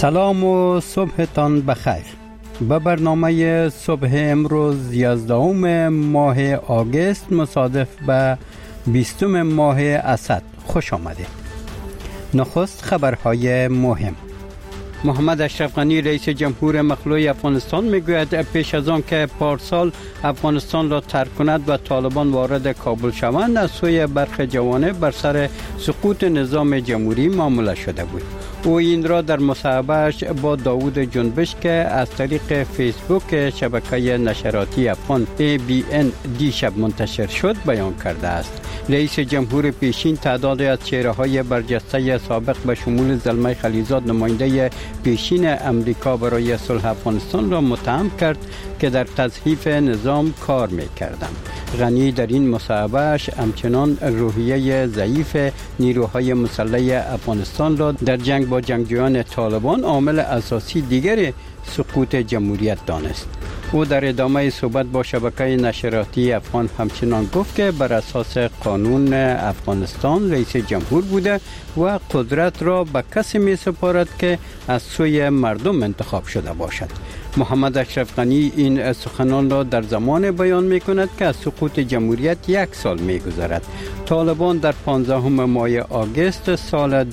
سلام و صبحتان بخیر. به برنامه صبح امروز 11 ماه آگوست مصادف به 20 ماه اسد خوش آمده. نخست خبرهای مهم. محمد اشرف غنی رئیس جمهور مخلوع افغانستان میگوید پیش از آن که پارسال افغانستان را ترک کند و طالبان وارد کابل شوند، از سوی برخی جوانب بر سر سقوط نظام جمهوری معامله شده بود. او این را در مصاحبه‌اش با داوود جنبش که از طریق فیسبوک شبکه نشراتی افغان ABN دیشب منتشر شد بیان کرده است. رئیس جمهور پیشین تعدادی از چهره‌های برجسته سابق به شمول زلمه خلیزاد نماینده پیشین امریکا برای صلح افغانستان را متهم کرد که در تضعیف نظام کار می‌کردند. غنی در این مصاحبه‌اش همچنان روحیه ضعیف نیروهای مسلح افغانستان را در جنگ با جنگجویان طالبان عامل اساسی دیگر سقوط جمهوریت دانست. او در ادامه صحبت با شبکه نشراتی افغان همچنان گفت که بر اساس قانون افغانستان رئیس جمهور بوده و قدرت را به کسی می سپارد که از سوی مردم انتخاب شده باشد. محمد اشرف غنی این سخنان را در زمان بیان می کند که از سقوط جمهوریت 1 سال می گذرد. طالبان در 15 ماه آگوست سال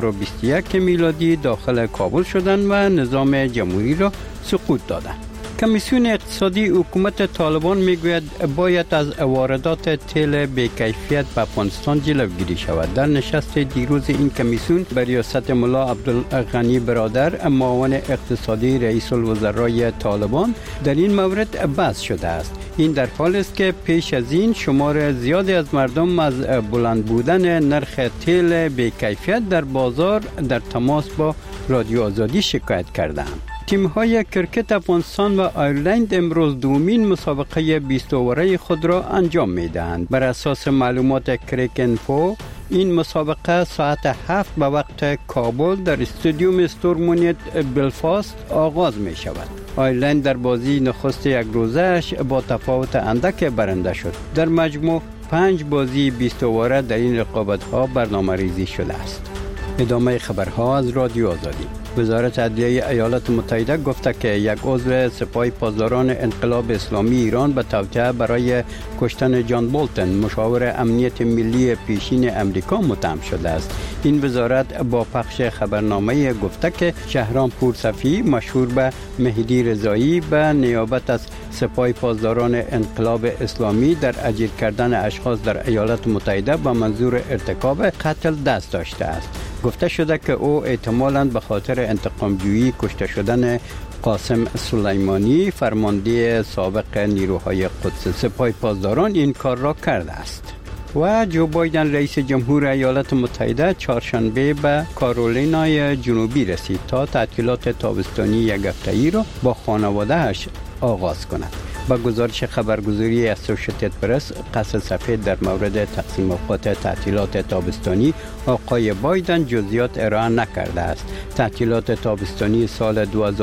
2021 میلادی داخل کابل شدند و نظام جمهوری را سقوط دادند. کمیسیون اقتصادی حکومت طالبان میگوید باید از واردات تیل بی‌کیفیت به افغانستان جلوگیری شود. در نشست دیروز این کمیسیون به ریاست ملا عبدالغنی برادر معاون اقتصادی رئیس الوزرای طالبان در این مورد بحث شده است. این در حالی است که پیش از این شمار زیادی از مردم از بلند بودن نرخ تیل بی‌کیفیت در بازار در تماس با رادیو آزادی شکایت کردند. تیم‌های کرکت افغانستان و آیرلند امروز دومین مسابقه 20 اوره خود را انجام می‌دهند. بر اساس معلومات کریکنفو این مسابقه ساعت 7 به وقت کابل در استادیوم استورمونیت بلفاست آغاز می‌شود. آیرلند در بازی نخست یک روزه‌اش با تفاوت اندک برنده شد. در مجموع 5 بازی 20 اوره در این رقابت‌ها برنامه‌ریزی شده است. ادامه خبرها از رادیو آزادی. وزارت عدلیه ایالات متحده گفته که یک عضو سپاه پاسداران انقلاب اسلامی ایران به توطئه برای کشتن جان بولتن مشاور امنیت ملی پیشین امریکا متهم شده است. این وزارت با پخش خبرنامه گفته که شهرام پورصفی مشهور به مهدی رضایی به نیابت از سپاه پاسداران انقلاب اسلامی در اجیر کردن اشخاص در ایالات متحده به منظور ارتکاب قتل دست داشته است. گفته شده که او احتمالاً به خاطر انتقام جویی کشته شدن قاسم سلیمانی فرمانده سابق نیروهای قدس سپاه پاسداران این کار را کرده است. و جو بایدن رئیس جمهور ایالات متحده چهارشنبه به کارولینای جنوبی رسید تا تعطیلات تابستانی یک هفته‌ای را با خانواده‌اش آغاز کند. با گزارش خبرگزاری اسوسییتد پرس قصر سفید در مورد تقسیم اوقات تعطیلات تابستانی آقای بایدن جزئیات ارائه نکرده است. تعطیلات تابستانی سال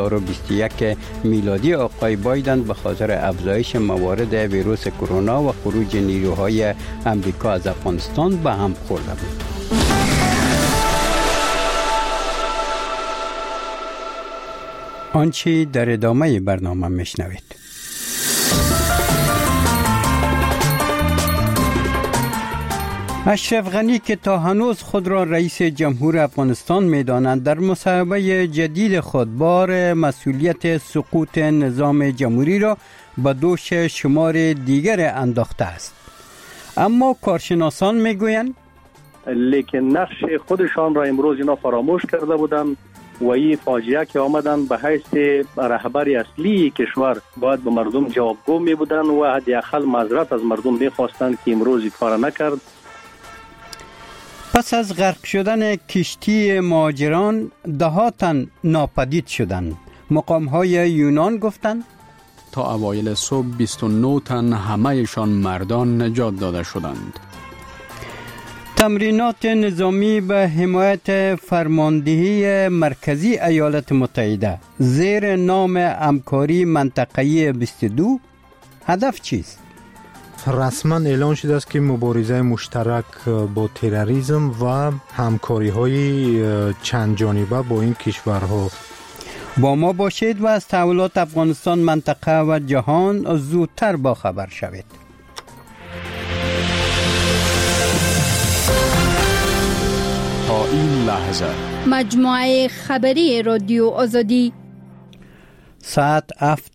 2021 میلادی آقای بایدن به خاطر افزایش موارد ویروس کرونا و خروج نیروهای امریکا از افغانستان به هم خورده بود. آنچه در ادامه برنامه میشنوید. اشرف غنی که تا هنوز خود را رئیس جمهور افغانستان می‌داند، در مصاحبه جدید خود بار مسئولیت سقوط نظام جمهوری را به دوش شمار دیگر انداخته است. اما کارشناسان میگویند لیکن نقش خودشان را امروز اینا فراموش کرده بودند و این فاجعه که آمدن به حیث رهبر اصلی کشور باید به مردم جوابگو می بودند و حداقل معذرت از مردم می‌خواستند که امروز کار نکرد. پس از غرق شدن کشتی مهاجران ده‌ها تن ناپدید شدند. مقام‌های یونان گفتند تا اوایل صبح 29 تن همه‌شان مردان نجات داده شدند. تمرینات نظامی به حمایت فرماندهی مرکزی ایالات متحده زیر نام همکاری منطقه‌ای 22 هدف چیست؟ رسما اعلان شده است که مبارزه مشترک با تروریسم و همکاری‌های چند جانبه با این کشورها با ما باشید و از تحولات افغانستان، منطقه و جهان زودتر با خبر شوید. تا این لحظه مجموعه خبری رادیو آزادی ساعت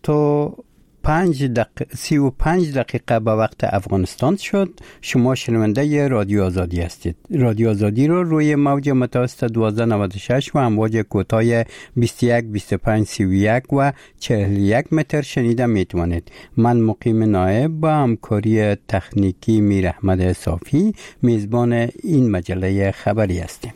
35 دقیقه به وقت افغانستان شد. شما شنونده رادیو آزادی هستید. رادیو آزادی رو روی موج متوسط 1296 و امواج کوتاه 21 25 31 و 41 متر شنیده میتوانید. من مقیم نایب با همکاری تکنیکی میر احمد صافی میزبان این مجله خبری هستیم.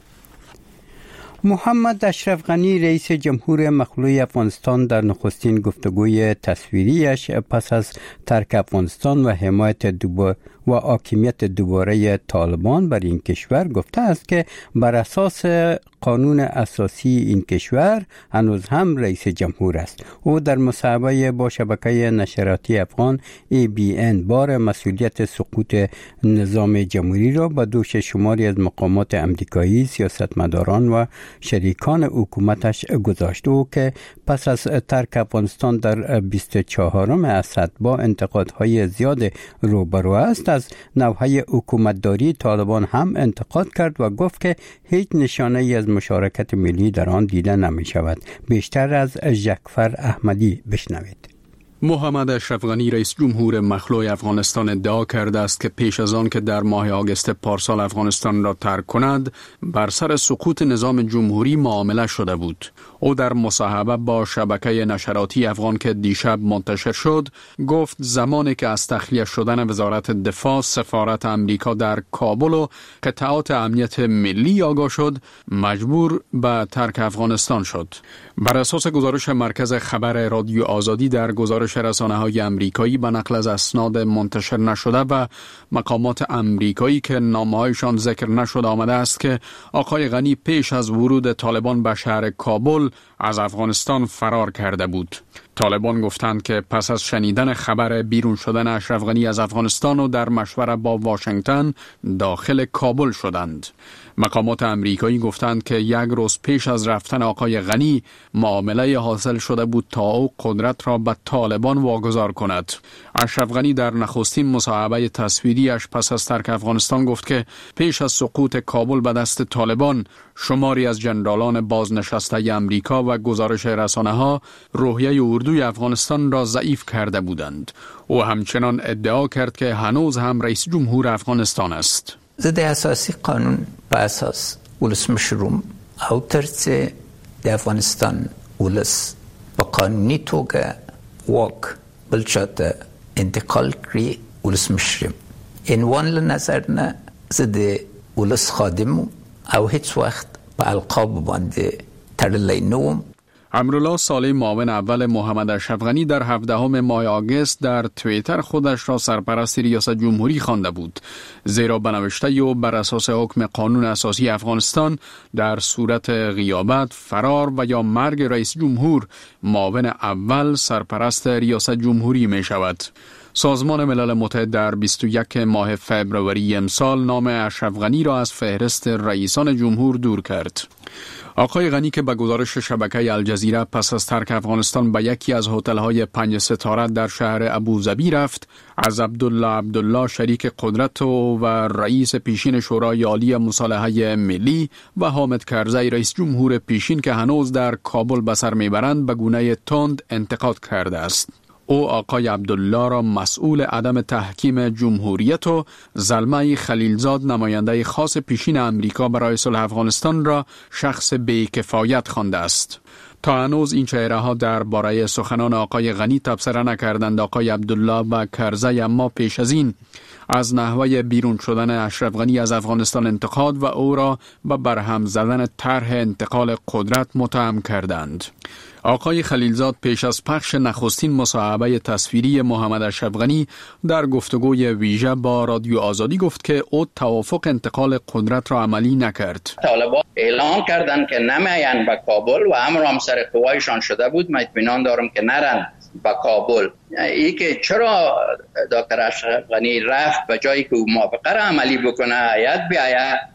محمد اشرف غنی رئیس جمهور مخلوع افغانستان در نخستین گفتگوی تصویریش پس از ترک افغانستان و حمایت و حاکمیت دوباره طالبان بر این کشور گفته است که بر اساس قانون اساسی این کشور هنوز هم رئیس جمهور است. او در مصاحبه با شبکه نشراتی افغان ABN بار مسئولیت سقوط نظام جمهوری را به دوش شماری از مقامات امریکایی، سیاستمداران و شریکان حکومتش گذاشت. او که پس از ترک افغانستان در 24 اسد با انتقادهای زیاد روبرو است، از نوحه حکومتداری طالبان هم انتقاد کرد و گفت که هیچ نشانه ای از مشارکت ملی در آن دیده نمی شود. بیشتر از جعفر احمدی بشنوید. محمد اشرف غنی رئیس جمهور مخلوع افغانستان ادعا کرده است که پیش از آن که در ماه آگوست پارسال افغانستان را ترک کند بر سر سقوط نظام جمهوری معامله شده بود. او در مصاحبه با شبکه نشراتی افغان که دیشب منتشر شد گفت زمانی که از تخلیه شدن وزارت دفاع سفارت امریکا در کابل و قطعات امنیت ملی آگاه شد مجبور به ترک افغانستان شد. بر اساس گزارش مرکز خبر رادیو آزادی در گزارش رسانه‌های امریکایی به نقل از اسناد منتشر نشده و مقامات امریکایی که نامه‌هایشان ذکر نشده آمده است که آقای غنی پیش از ورود طالبان به شهر کابل از افغانستان فرار کرده بود. طالبان گفتند که پس از شنیدن خبر بیرون شدن اشرف غنی از افغانستان و در مشوره با واشنگتن داخل کابل شدند. مقامات امریکایی گفتند که یک روز پیش از رفتن آقای غنی معامله حاصل شده بود تا او قدرت را به طالبان واگذار کند. اشرف غنی در نخستین مصاحبه تصویریش پس از ترک افغانستان گفت که پیش از سقوط کابل به دست طالبان شماری از جنرالان بازنشسته امریکا و گزارش رسانه‌ها روحیه اردوی افغانستان را ضعیف کرده بودند. او همچنان ادعا کرد که هنوز هم رئیس جمهور افغانستان است. ضد اساسی قانون په اساس ولسمشروم او ترڅ د افغانستان ولس په قانوني توګه واک بل چاته انتقال کړي ولسمشرم عنوان له نظر نه زه د ولس خادم او هیڅ وخت په القاب باندې تړلی نه وم. امرالله صالح معاون اول محمد اشرف غنی در 17 ماه آگوست در توییتر خودش را سرپرست ریاست جمهوری خوانده بود، زیرا به نوشته او بر اساس حکم قانون اساسی افغانستان در صورت غیابت، فرار و یا مرگ رئیس جمهور معاون اول سرپرست ریاست جمهوری می شود. سازمان ملل متحد در 21 ماه فوریه امسال نام اشرف غنی را از فهرست رئیسان جمهور دور کرد. آقای غنی که به گزارش شبکه الجزیره پس از ترک افغانستان به یکی از هتل‌های 5 ستاره در شهر ابوظبی رفت، از عبدالله شریک قدرت و رئیس پیشین شورای عالی مصالحه ملی و حامد کرزی رئیس جمهور پیشین که هنوز در کابل به سر میبرند به گونه تند انتقاد کرده است. او آقای عبدالله را مسئول عدم تحکیم جمهوریت و زلمه خلیلزاد نماینده خاص پیشین امریکا برای صلح افغانستان را شخص بی‌کفایت خوانده است. تا هنوز این چهره ها درباره سخنان آقای غنی تبصره نکردند. آقای عبدالله و کرزی اما پیش از این از نحوه بیرون شدن اشرف غنی از افغانستان انتقاد و او را به برهم زدن طرح انتقال قدرت متهم کردند. آقای خلیلزاد پیش از پخش نخستین مصاحبه تصویری محمد اشرف غنی در گفتگوی ویژه با رادیو آزادی گفت که او توافق انتقال قدرت را عملی نکرد. طالبان اعلان کردند که نمیاین به کابل و امر هم سر قوایشان شده بود. من اطمینان دارم که نرن به کابل. ای که چرا دکتر اشرف غنی رفت به جایی که او موافقه را عملی بکنه، باید بیاید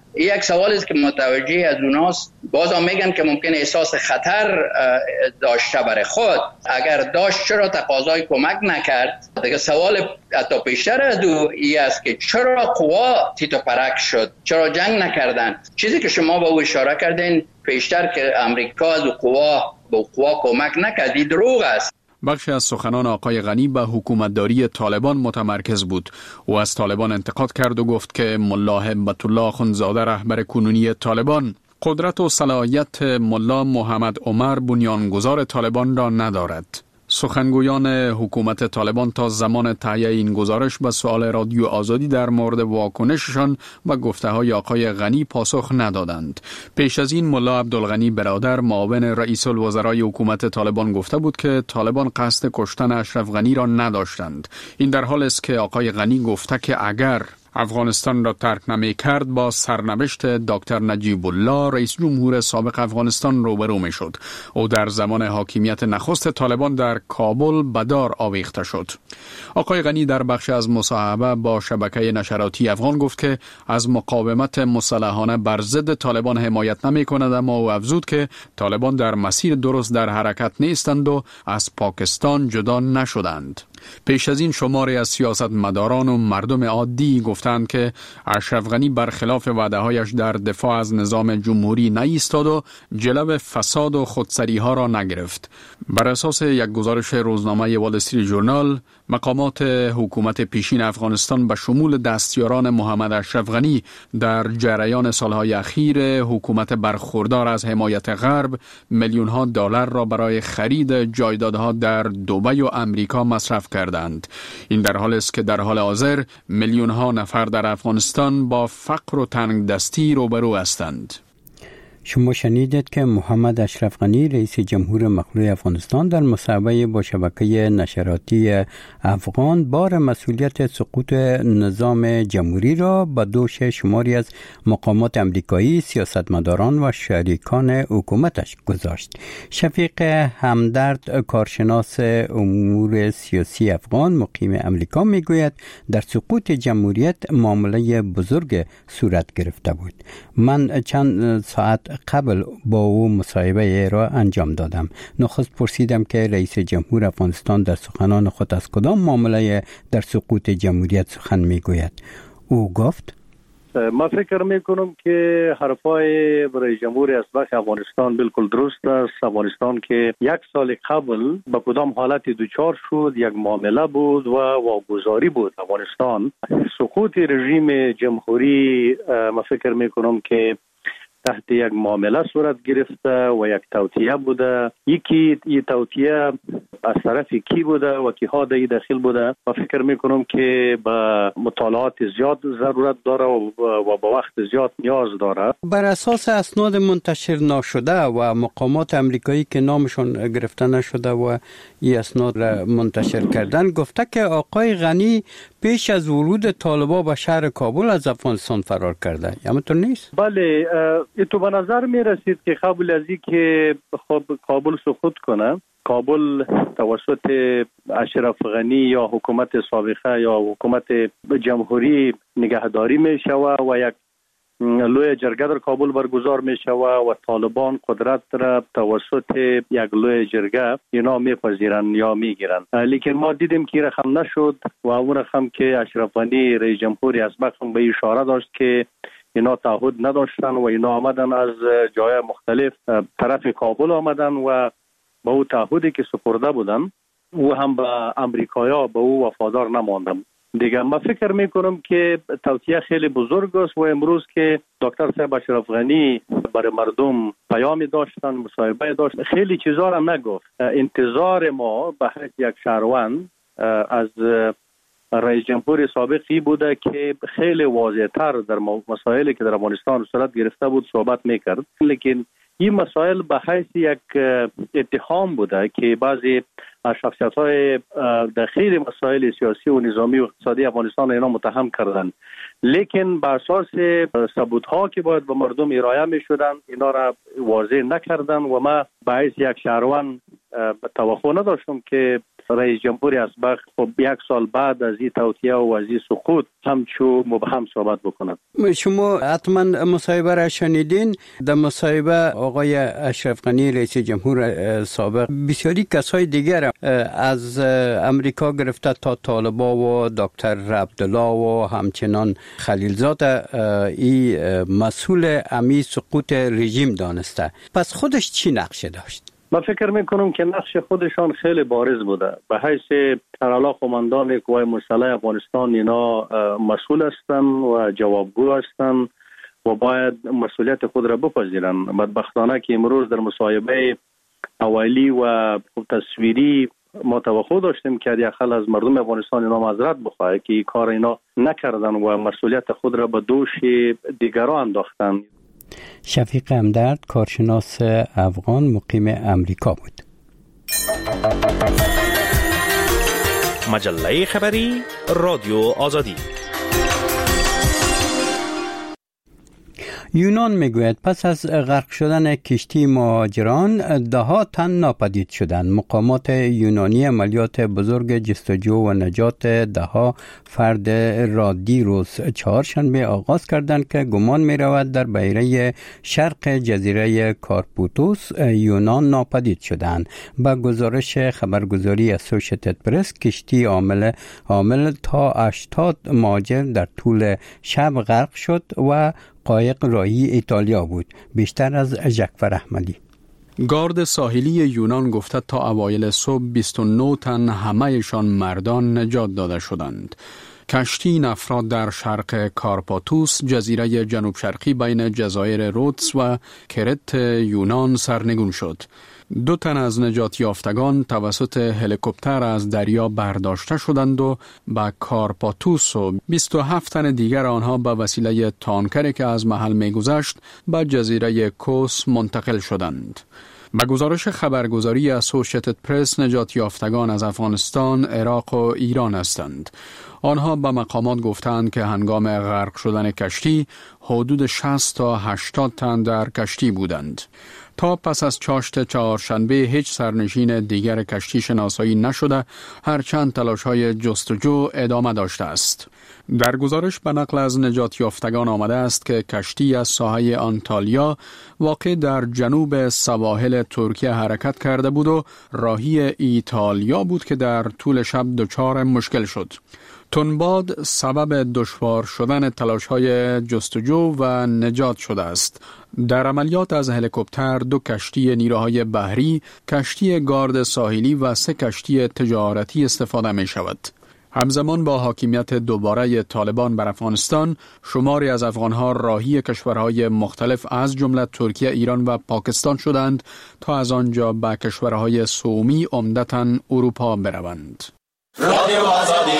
یک سوال است که متوجه از اوناست. باز هم میگن که ممکن احساس خطر داشته برای خود، اگر داشت چرا تقاضای کمک نکرد؟ دیگه سوال حتی پیشتر از ای است که چرا قوا تیت و پرک شد، چرا جنگ نکردن؟ چیزی که شما به او اشاره کردین پیشتر که امریکا از قوا کمک نکرد، دروغ است. بخشی از سخنان آقای غنی به حکومتداری طالبان متمرکز بود. او از طالبان انتقاد کرد و گفت که ملا هبت الله اخندزاده رهبر کنونی طالبان قدرت و صلاحیت ملا محمد عمر بنیانگذار طالبان را ندارد. سخنگویان حکومت طالبان تا زمان تهیه این گزارش به سؤال رادیو آزادی در مورد واکنششان و گفته‌های آقای غنی پاسخ ندادند. پیش از این ملا عبدالغنی برادر معاون رئیس الوزرای حکومت طالبان گفته بود که طالبان قصد کشتن اشرف غنی را نداشتند. این در حالی است که آقای غنی گفته که اگر افغانستان را ترک نمی کرد با سرنوشت دکتر نجیب الله رئیس جمهور سابق افغانستان روبرو می شد. او در زمان حاکمیت نخست طالبان در کابل به دار آویخته شد. آقای غنی در بخش از مصاحبه با شبکه نشراتی افغان گفت که از مقاومت مسلحانه بر ضد طالبان حمایت نمی کند، اما او افزود که طالبان در مسیر درست در حرکت نیستند و از پاکستان جدا نشدند. پیش از این شماری از سیاستمداران و مردم عادی گفتند که اشرف غنی برخلاف وعده‌هایش در دفاع از نظام جمهوری نایستاد و جلو فساد و خودسری ها را نگرفت. بر اساس یک گزارش روزنامه وال استریت ژورنال، مقامات حکومت پیشین افغانستان به شمول دستیاران محمد اشرف غنی در جریان سالهای اخیر حکومت برخوردار از حمایت غرب میلیون‌ها دلار را برای خرید جایدادها در دبی و امریکا مصرف کردند. این در حالی است که در حال حاضر میلیون‌ها نفر در افغانستان با فقر و تنگدستی روبرو هستند. شما شنیدید که محمد اشرف غنی رئیس جمهور مخلوع افغانستان در مصاحبه با شبکه نشراتی افغان بار مسئولیت سقوط نظام جمهوری را به دوش شماری از مقامات امریکایی، سیاستمداران و شریکان حکومتش گذاشت. شفیق همدرد، کارشناس امور سیاسی افغان مقیم امریکا، میگوید در سقوط جمهوریت معامله بزرگ صورت گرفته بود. من چند ساعت قبل با او مصاحبه را انجام دادم. نخست پرسیدم که رئیس جمهور افغانستان در سخنان خود از کدام معامله در سقوط جمهوریت سخن میگوید. او گفت من فکر میکنم که حرفای رئیس جمهور اسبق افغانستان بالکل درست است. افغانستان که یک سال قبل به کدام حالت دوچار شد، یک معامله بود و واگذاری بود. افغانستان سقوط رژیم جمهوری من فکر میکنم که تحت یک معامله صورت گرفته و یک توطئه بوده. یکی این توطئه از طرف کی بوده و کیها در داخل بوده. من فکر میکنم که به مطالعات زیاد ضرورت داره و به وقت زیاد نیاز داره. بر اساس اسناد منتشر نشده و مقامات امریکایی که نامشون گرفته نشده و این اسناد را منتشر کردن، گفته که آقای غنی پیش از ورود طالبان به شهر کابل از افغانستان فرار کرده. همینطور نیست؟ بله، تو به نظر می رسید که قبل از اینکه کابل سقوط کنه، کابل توسط اشرف غنی یا حکومت سابقه یا حکومت جمهوری نگهداری می شود و یک لوی جرگه در کابل برگزار می شود و طالبان قدرت را توسط یک لوی جرگه اینا میپذیرن یا میگیرن. لیکن ما دیدیم که رقم نشد و اون رقم که اشرف غنی رئیس جمهوری اسبق به اشاره داشت که اینا تعهد نداشتن و اینا آمدن از جای مختلف طرف کابل آمدن و با او تعهدی که سپرده بودن و هم به امریکایا به او وفادار نماندن. دیگه من فکر میکنم که توطئه خیلی بزرگ است و امروز که دکتر صاحب اشرف غنی برای مردم پیامی داشتن، مصاحبه داشت، خیلی چیزا را نگفت. انتظار ما به حیث یک شهروند از رئیس جمهور سابقی بوده که خیلی واضح‌تر در مسائلی که در افغانستان صورت گرفته بود صحبت میکرد. لیکن این مسائل به حیث یک اتهام بوده که بعضی شخصیت‌های داخل مسائل سیاسی و نظامی و اقتصادی افغانستان اینا متهم کردند. لیکن بر اساس ثبوت‌ها که باید به مردم ارائه می‌شدن اینا را واضح نکردن و ما به حیث یک شهروند توقع نداشتم که رئیس جمهور اسبق خب 1 سال بعد از این توطئه و از این سقوط همچو مبهم صحبت بکنند. شما حتما مصاحبه را شنیدین. در مصاحبه آقای اشرف غنی رئیس جمهور سابق بسیاری کسای دیگر از امریکا گرفته تا طالبا و دکتر عبدالله و همچنان خلیلزاد ای مسئول امی سقوط رژیم دانسته. پس خودش چی نقشه داشت؟ من فکر میکنم که نقش خودشان خیلی بارز بوده. به حیث سرعلا قماندان قوای مسلح افغانستان اینا مسئول هستند و جوابگو هستند و باید مسئولیت خود را بپذیرند. بدبختانه که امروز در مصاحبه اولی و تصویری ما توقع داشتیم که یخل از مردم افغانستان اینا معذرت بخواه که کار اینا نکردن و مسئولیت خود را به دوش دیگران انداختن. شفیق همدرد کارشناس افغان مقیم امریکا بود. مجله خبری رادیو آزادی. یونان میگوید پس از غرق شدن کشتی مهاجران 10 تن ناپدید شدند. مقامات یونانی عملیات بزرگ جستجو و نجات 10 فرد را دیروز چهارشنبه آغاز کردند که گمان می رود در بحیره شرق جزیره کارپاتوس یونان ناپدید شدند. با گزارش خبرگزاری اسوشیتد پرس کشتی عامل تا 80 مهاجر در طول شب غرق شد و قایق راهی ایتالیا بود. بیشتر از جعفر احمدی. گارد ساحلی یونان گفته تا اوایل صبح 29 تن همه‌شان مردان نجات داده شدند. کشتی این افراد در شرق کارپاتوس جزیره جنوب شرقی بین جزایر رودس و کرت یونان سرنگون شد. 2 تن از نجات یافتگان توسط هلیکوپتر از دریا برداشته شدند و به کارپاتوس و 27 تن دیگر آنها به وسیله تانکری که از محل می‌گذشت به جزیره کوس منتقل شدند. به گزارش خبرگزاری اسوشیتد پرس نجات یافتگان از افغانستان، عراق و ایران هستند. آنها به مقامات گفتند که هنگام غرق شدن کشتی حدود 60 تا 80 تن در کشتی بودند. تا پس از چاشت چهارشنبه هیچ سرنشین دیگر کشتی شناسایی نشده، هرچند تلاش‌های جستجو ادامه داشته است. در گزارش به نقل از نجات یافتگان آمده است که کشتی از ساحل آنتالیا واقع در جنوب سواحل ترکیه حرکت کرده بود و راهی ایتالیا بود که در طول شب دچار مشکل شد. تنباد سبب دشوار شدن تلاش‌های جستجو و نجات شده است. در عملیات از هلیکوپتر 2 کشتی نیروهای بحری، کشتی گارد ساحلی و 3 کشتی تجارتی استفاده می شود. همزمان با حاکمیت دوباره طالبان بر افغانستان، شماری از افغانها راهی کشورهای مختلف از جمله ترکیه، ایران و پاکستان شدند تا از آنجا به کشورهای سومی عمدتاً اروپا بروند. رادیو آزادی.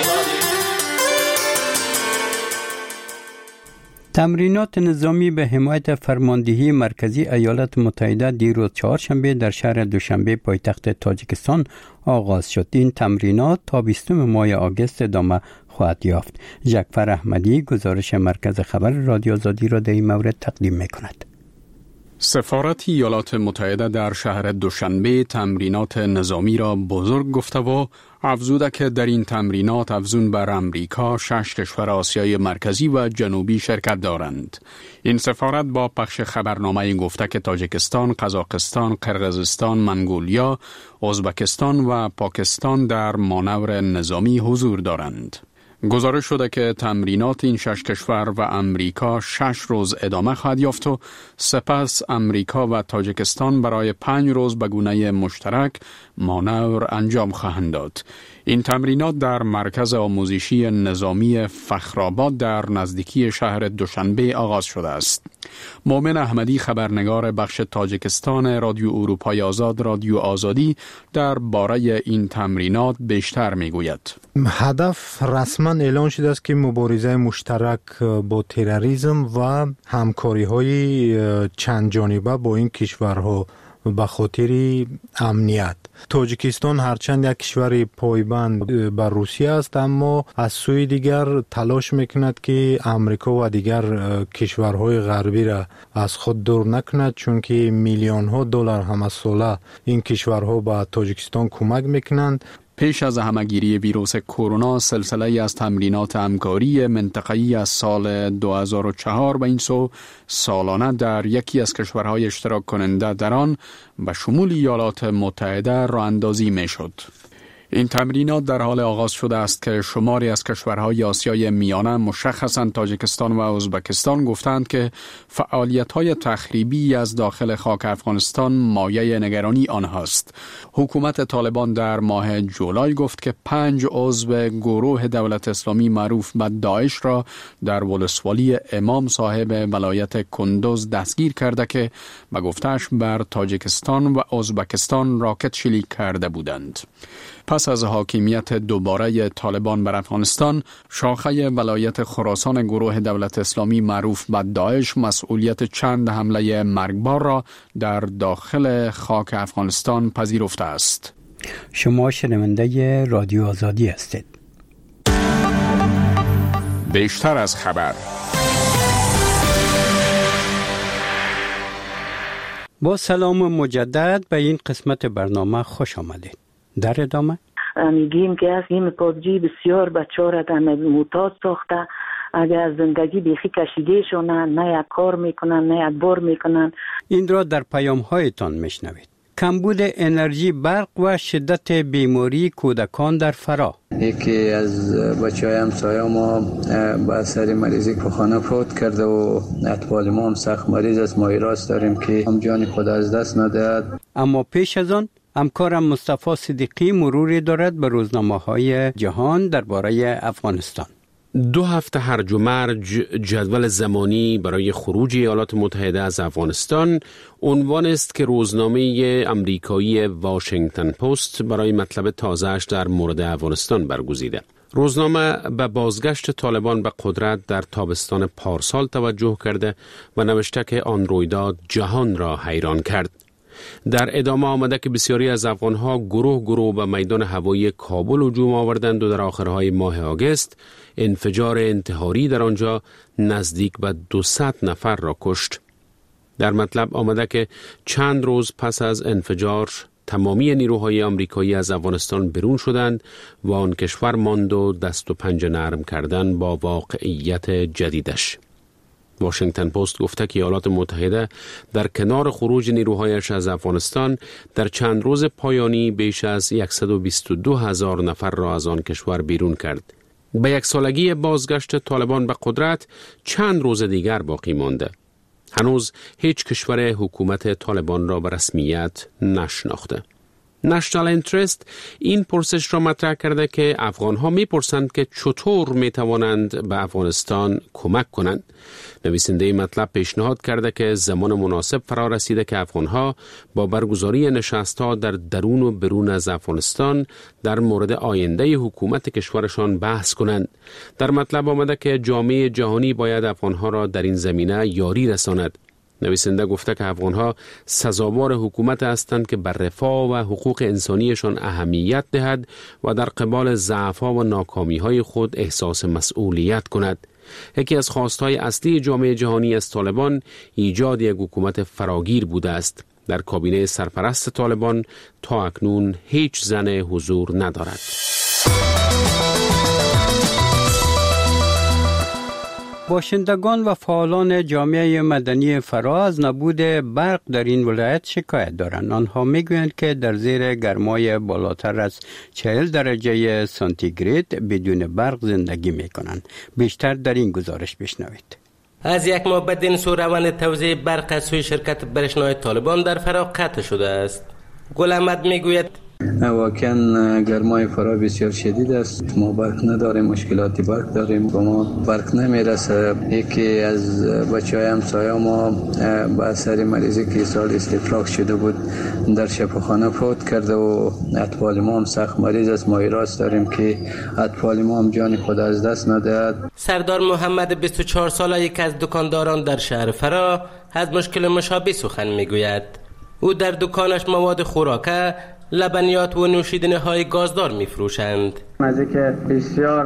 تمرینات نظامی به حمایت فرماندهی مرکزی ایالات متحده دیروز چهارشنبه در شهر دوشنبه پایتخت تاجیکستان آغاز شد. این تمرینات تا 20 ماه آگوست ادامه خواهد یافت. جعفر احمدی گزارش مرکز خبر رادیو آزادی را در این مورد تقدیم می‌کند. سفارت ایالات متحده در شهر دوشنبه تمرینات نظامی را بزرگ گفته و افزوده که در این تمرینات افزون بر امریکا 6 کشور آسیای مرکزی و جنوبی شرکت دارند. این سفارت با پخش خبرنامه گفته که تاجیکستان، قزاقستان، قرقیزستان، منگولیا، ازبکستان و پاکستان در مانور نظامی حضور دارند. گزارش شده که تمرینات این 6 کشور و امریکا 6 روز ادامه خواهد یافت و سپس امریکا و تاجیکستان برای 5 روز به گونه مشترک مانور انجام خواهند داد. این تمرینات در مرکز آموزشی نظامی فخرآباد در نزدیکی شهر دوشنبه آغاز شده است. مومن احمدی خبرنگار بخش تاجیکستان رادیو اروپای آزاد رادیو آزادی در باره این تمرینات بیشتر میگوید. هدف رسما اعلان شده است که مبارزه مشترک با تروریسم و همکاری‌های چند جانبه با این کشورها به خاطر امنیت. تاجیکستان هرچند یک کشور پایبند بر روسیه است، اما از سوی دیگر تلاش میکند که امریکا و دیگر کشورهای غربی را از خود دور نکند، چون که میلیون ها دلار همه ساله این کشورها به تاجیکستان کمک میکنند. پیش از همه‌گیری ویروس کرونا، سلسله از تمرینات همکاری منطقه‌ای از سال 2004 به این سو سالانه در یکی از کشورهای اشتراک کننده در آن به شمول ایالات متحده راه اندازی می‌شد. این تمرینات در حال آغاز شده است که شماری از کشورهای آسیای میانه مشخصاً تاجیکستان و ازبکستان گفتند که فعالیت‌های تخریبی از داخل خاک افغانستان مایه نگرانی آنهاست. حکومت طالبان در ماه جولای گفت که 5 عضو گروه دولت اسلامی معروف به داعش را در ولسوالی امام صاحب ولایت کندوز دستگیر کرده که به گفته‌اش بر تاجیکستان و ازبکستان راکت شلیک کرده بودند. پس از حاکمیت دوباره طالبان بر افغانستان، شاخه ولایت خراسان گروه دولت اسلامی معروف به داعش مسئولیت چند حمله مرگبار را در داخل خاک افغانستان پذیرفته است. شما شنونده رادیو آزادی هستید. بیشتر از خبر. با سلام مجدد به این قسمت برنامه خوش آمدید. در ادامه میگیم که از این پابجی بسیار بچه را در معتاد ساخته، اگر از زندگی بیخی کشیده شونن، نه یک کار میکنن نه یک بار میکنن. این را در پیام هایتان میشنوید. کمبود انرژی برق و شدت بیماری کودکان در فرا. یکی از بچه‌های همسایه ما با اثر مریضی که خانه فوت کرده و اطفال ما هم سخت مریض است. ما ایراس داریم که هم جان خود از دست ندهد. اما پیش از آن همکارم مصطفی صدیقی مروری دارد به روزنامه‌های جهان درباره افغانستان. 2 هفته هرج و مرج جدول زمانی برای خروج ایالات متحده از افغانستان عنوان است که روزنامه امریکایی واشنگتن پست برای مطلب تازه‌اش در مورد افغانستان برگزیده. روزنامه به بازگشت طالبان به قدرت در تابستان پارسال توجه کرده و نوشته که آن رویداد جهان را حیران کرد. در ادامه آمده که بسیاری از افغانها گروه به میدان هوایی کابل هجوم آوردند و در آخرهای ماه آگوست انفجار انتحاری در آنجا نزدیک به 200 نفر را کشت. در مطلب آمده که چند روز پس از انفجار تمامی نیروهای آمریکایی از افغانستان بیرون شدند و آن کشور ماند و دست و پنجه نرم کردن با واقعیت جدیدش. واشنگتن پست گفته که ایالات متحده در کنار خروج نیروهایش از افغانستان در چند روز پایانی بیش از 122,000 نفر را از آن کشور بیرون کرد. به 1 سالگی بازگشت طالبان به قدرت چند روز دیگر باقی مانده. هنوز هیچ کشور حکومت طالبان را به رسمیت نشناخته. نشنال اینترست این پرسش را مطرح کرده که افغانها میپرسند که چطور میتوانند به افغانستان کمک کنند. نویسنده مطلب پیشنهاد کرده که زمان مناسب فرا رسیده که افغانها با برگزاری نشست‌ها در درون و برون از افغانستان در مورد آینده حکومت کشورشان بحث کنند. در مطلب آمده که جامعه جهانی باید افغانها را در این زمینه یاری رساند. نویسنده گفته که افغانها سزاوار حکومت هستند که بر رفاه و حقوق انسانیشان اهمیت دهد و در قبال ضعف‌ها و ناکامی‌های خود احساس مسئولیت کند. یکی از خواستهای اصلی جامعه جهانی از طالبان ایجاد یک حکومت فراگیر بوده است. در کابینه سرپرست طالبان تا اکنون هیچ زن حضور ندارد. باشندگان و فعالان جامعه مدنی فرا از نبود برق در این ولایت شکایت دارند. آنها میگویند که در زیر گرمای بالاتر از 40 درجه سانتیگراد بدون برق زندگی میکنند. بیشتر در این گزارش بشنوید. از 1 ماه بعد این سو روند توزیع برق از سوی شرکت برشنای طالبان در فرا قطع شده است. گل احمد میگوید واقعا گرمای فرا بسیار شدید است. ما برق نداریم، مشکلاتی برق داریم، با ما برق نمیرسه. یکی از بچه‌های همسایه ما با اثر مریضی که سال استفراغ شده بود در شفاخانه فوت کرده و اطفال ما هم سخت مریض است. ما ایراس داریم که اطفال ما هم جان خود از دست ندهد. سردار محمد 24 ساله یک از دکانداران در شهر فرا از مشکل مشابه سخن میگوید. او در دکانش مواد خوراکه لبنیات و نوشیدنی های گازدار می فروشند. از اینکه بسیار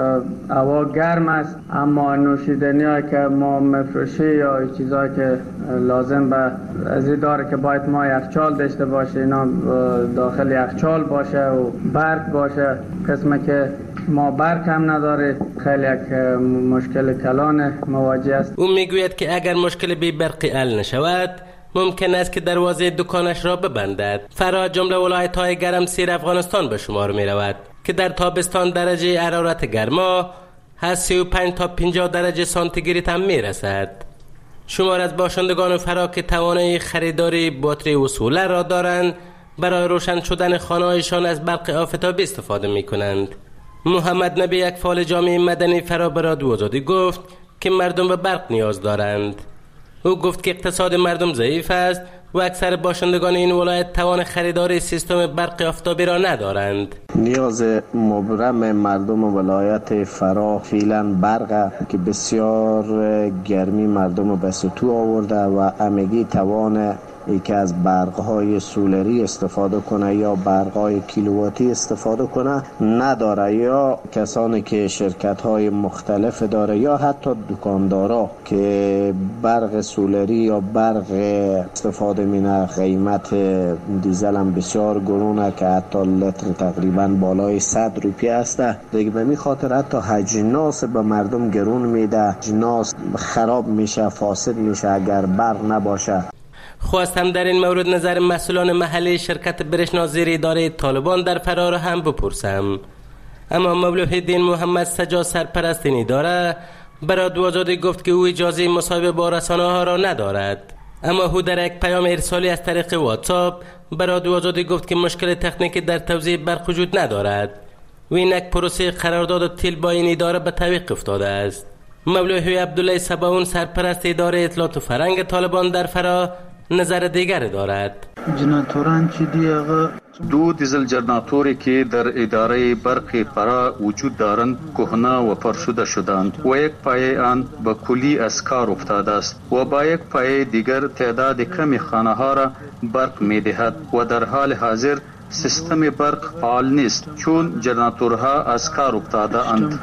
هوا گرم است، اما نوشیدنی هایی که ما میفروشیم یا چیزهایی که لازم به از این داره که باید ما یخچال داشته باشه، اینا داخل یخچال باشه و برق باشه. قسمه که ما برق هم نداره، خیلی یک مشکل کلان مواجه است. او میگوید که اگر مشکل بی برقی حل نشود ممکن است که دروازه دکانش را ببندد. فرا جمله ولایت‌های گرمسیر افغانستان به شمار می‌رود که در تابستان درجه حرارت گرما از 35 تا 50 درجه سانتیگراد هم می‌رسد. شمار از باشندگان فرا که توانایی خریداری باتری و سولر را دارند برای روشن شدن خانه‌هایشان از برق آفتابی استفاده می‌کنند. محمد نبی، یک فعال جامعه مدنی فرا به رادیو آزادی گفت که مردم به برق نیاز دارند. او گفت که اقتصاد مردم ضعیف است و اکثر باشندگان این ولایت توان خریدار سیستم برق آفتابی را ندارند. نیاز مبرم مردم ولایت فرا فعلا برق که بسیار گرمی مردم به سطوح آورده و همگی توان که از برق‌های سولری استفاده کنه یا برق‌های کیلوواتی استفاده کنه نداره، یا کسانی که شرکت‌های مختلف داره یا حتی دکاندارا که برق سولری یا برق استفاده مینه. قیمت دیزل هم بسیار گرونه که حتی لیتر تقریبا بالای 100 روپیه است. دیگه به می خاطر حتی اجناس به مردم گرون میده، اجناس خراب میشه، فاسد میشه اگر برق نباشه. خواستم در این مورد نظر مسئولان محلی شرکت برشنا زیر اداره طالبان در فرا را هم بپرسم، اما مولوحالدین محمد سجاد سرپرست این اداره برای رادیو آزادی گفت که او اجازه مصاحبه با رسانه ها را ندارد. اما او در یک پیام ارسالی از طریق واتساپ برای رادیو آزادی گفت که مشکل تکنیکی در توزیع برق وجود ندارد و این یک پروسه قرارداد تیل با این اداره به تعویق افتاده است. مولوی عبدالله صباون سرپرست اداره اطلاعات و فرهنگ طالبان در فرا نظر دیگر دارد. جنراتوران چی دیگه؟ دو دیزل جنراتوری که در اداره برق فرا وجود دارند کهنه و فرسوده شدند و یک پایه آن به کلی از کار افتاده است و با یک پایه دیگر تعداد کمی خانه ها را برق می دهد و در حال حاضر سیستم برق فعال نیست چون جنراتورها از کار افتاده اند.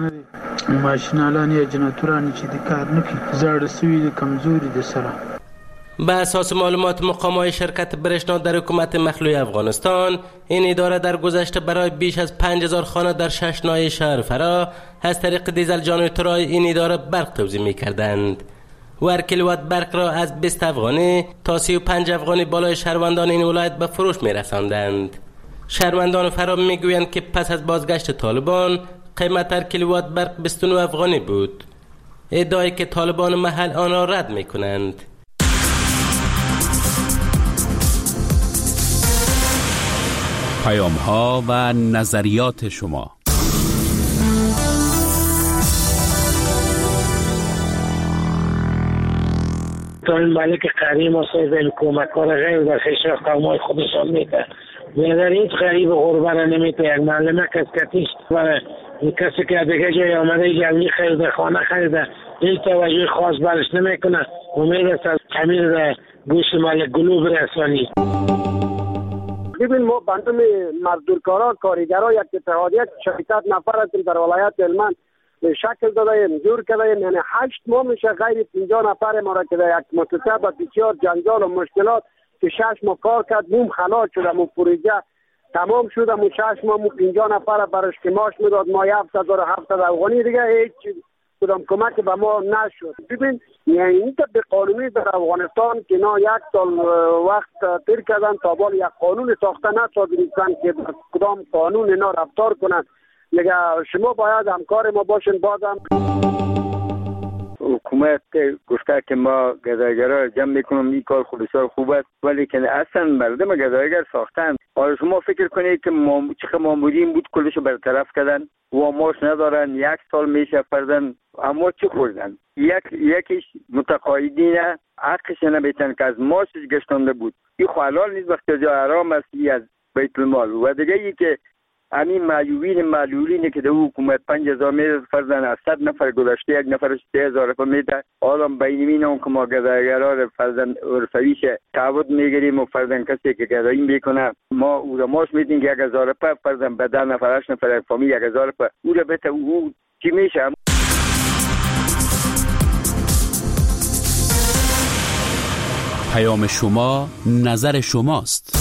ماشینالان یا جنراتورانی چی دی کار نکی زرد سوی کمزوری دی سرا. به اساس معلومات مقامات شرکت برشنا در حکومت مخلوع افغانستان، این اداره در گذشته برای بیش از 5000 خانه در 6 ناحیه شهر فرا از طریق دیزل جنراتورهای این اداره برق توزیع می‌کردند و هر کیلووات برق را از 20 افغانی تا 35 افغانی بالای شهروندان این ولایت به فروش می‌رساندند. شهروندان فرا می‌گویند که پس از بازگشت طالبان قیمت هر کیلووات برق 29 افغانی بود، ادعایی که طالبان محل آن را رد می‌کنند. پیام‌ها و نظریات شما. تا این ملک کریم و سید کمکار غیر در خشر قومای خودشان میده در این غریب غربه را نمیده. یک معلمه کسکتیش و کسی که دیگه جای آمده جمعی خریده، خانه خریده، این توجه خاص برش نمیکنه. امید است از همین گوش ملک گلو برسانی. ببین ما بندم مزدورکارا کارگرا یک اتحادیه 600 نفر هستیم در ولایت هلمند شکل دادیم، جور کردیم، یعنی 8 ماه میشه غیر 50 نفر ما را که در یک مؤسسه با بسیار جنجال و مشکلات که 6 ماه کار کرد بوم خلاص شدم و پروژه تمام شدم و 6 ماه 50 نفر برش که ماش میداد ما 7700 افغانی دیگه هیچ کدام کمک به ما نشد. ببین یعنی این به قانونی در افغانستان که اینا 1 سال وقت تیر کردن تا بال یک قانون ساخته نتونستن که کدام قانون اینا رفتار کنن. دیگه شما باید همکار ما باشین. بازم حکومت گفته که ما گدایگرا جمع میکنم، این کار بسیار خوب است، ولی که اصلا مردم گدایگر ساختن. حالا شما فکر کنید که چقدر مامورین بود کلشو برطرف کردن و ماش ندارن، 1 سال میشه فردن اما چی خوردن. یکیش متقاعدین حقش نمیتن که از ماشش گشتنده بود. این حلال نیست وقتی جا حرام است از بیت المال. و دیگه ای که همین معلولینی که در حکومت 5000 میده فرضاً از 100 نفر گذشته، یک نفرش 3000 روپیه میده. حالا بینمین اون که ما گدایگرا فرضاً عرفویش تعهد میگیریم و فرضاً کسی که گدایی میکنه ما او را ماش میدیم که 1000 روپیه فرضاً به 10 نفر 8 نفر یک فامیل 1000 روپیه او را بده. او چی میشه؟ پیام شما نظر شماست.